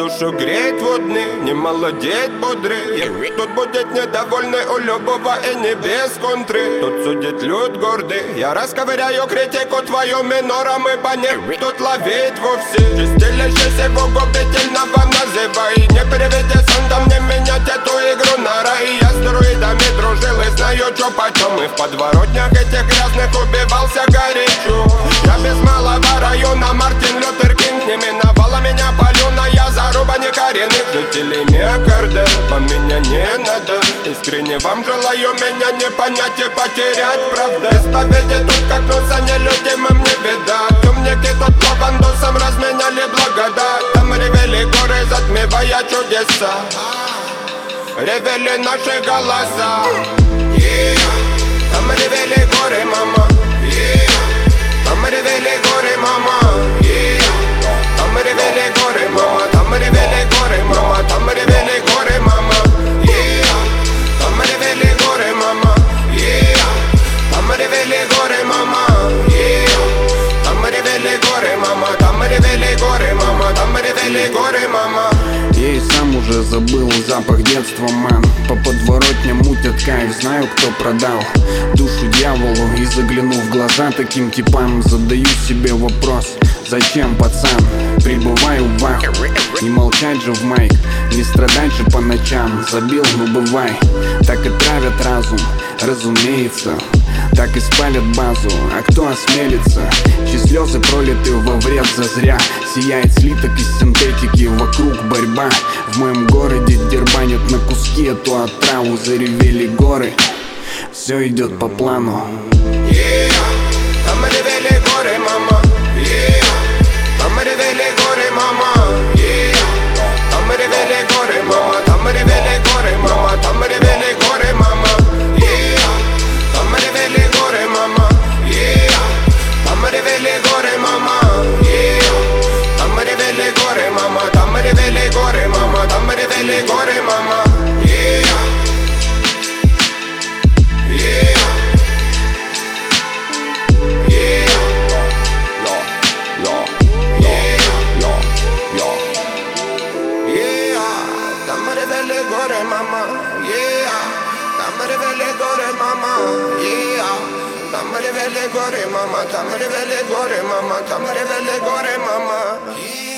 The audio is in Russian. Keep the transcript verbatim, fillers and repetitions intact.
душу греет водный, не молодеет бодрый. Тут будет недовольный у любого и не без контры. Тут судит люд гордый, я расковыряю критику твою минором, ибо не тут ловить вовсе. Чистилище его губительного называй, не переведи сандом, не менять эту игру на рай. Я с друидами дружил и знаю, чё почем, и в подворотнях этих грязных убивался горячо. Я без малого района, Мартин Лютер Кинг, не миновала меня паленая заруба некоренных жителей Мекарда. По меня не надо, искренне вам желаю меня не понять и потерять, правда. Исповеди тут как носа нелюдимым не беда. Темники тут по бандусам разменяли благодать. Там ревели горы, затмевая чудеса, ревели наши голоса. Yeah. Там ревели горы, мама. Yeah. Там ревели горы, мама. Yeah. Там ревели горы, мама. Там ревели горы, мама. Там ревели горы, мама. Yeah. Там ревели горы, мама. Yeah. Там ревели горы, мама. Yeah. Там ревели горы, мама. Там ревели горы, мама. Там ревели горы, мама. Я и сам уже забыл запах детства, мэн. По подворотням мутят кайф, знаю, кто продал душу дьяволу. И заглянув в глаза таким типам, задаю себе вопрос: зачем, пацан? Прибываю в аху, не молчать же в майк, не страдать же по ночам. Забил, ну бывай, так и травят разум, разумеется. Так и спалят базу, а кто осмелится? Чьи слезы пролиты во вред зазря. Сияет слиток из синтетики, вокруг борьба. В моем городе дербанят на куски эту отраву. Заревели горы, все идет по плану. Yeah. Там ревели горы, мама. Yeah. Там ревели горы, мама. Yeah. Там ревели горы, мама. Там ревели горы, мама. Там ревели горы, мама. Yeah. Там ревели горы, мама. Yeah. Там ревели горы, мама. Yeah. Там ревели горы, мама. Там ревели горы, мама. Там ревели горы, мама. Yeah. Yeah. Yeah. Yo, yo, yeah, yo, yo. Yeah. Там ревели горы, мама. Yeah. Там ревели горы, мама. Yeah. Там ревели горы, мама. Там ревели горы, мама. Там ревели горы, мама.